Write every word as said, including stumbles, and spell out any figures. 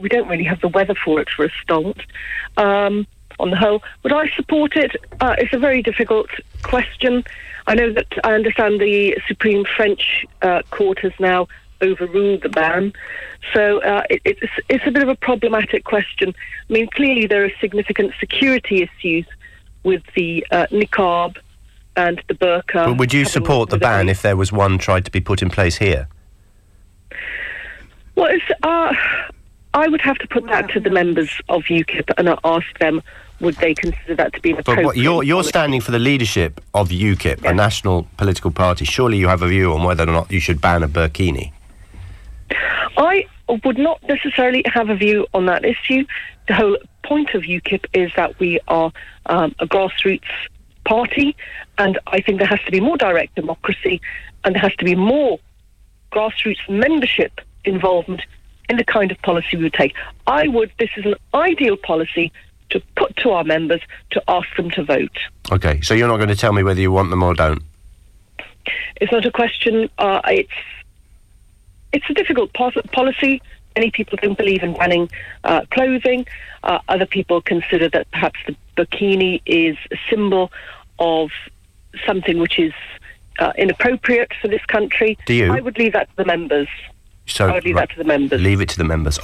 we don't really have the weather for it for a start. Um, on the whole, would I support it? Uh, it's a very difficult question. I know that I understand the Supreme French uh, Court has now overruled the ban. So uh, it, it's, it's a bit of a problematic question. I mean, clearly there are significant security issues with the uh, niqab and the burqa. But would you support the ban if there was one tried to be put in place here? Well, it's, uh, I would have to put that to the members of UKIP and ask them, would they consider that to be an appropriate... But what, you're, you're standing for the leadership of UKIP, yes. a national political party. Surely you have a view on whether or not you should ban a burkini. I would not necessarily have a view on that issue. The whole point of UKIP is that we are um, a grassroots party, and I think there has to be more direct democracy, and there has to be more grassroots membership involvement in the kind of policy we would take. I would, this is an ideal policy to put to our members to ask them to vote. OK, so you're not going to tell me whether you want them or don't? It's not a question. Uh, it's it's a difficult pos- policy. Many people don't believe in banning uh, clothing. Uh, other people consider that perhaps the bikini is a symbol of something which is uh, inappropriate for this country. Do you? I would leave that to the members. So, I would leave right, that to the members. Leave it to the members.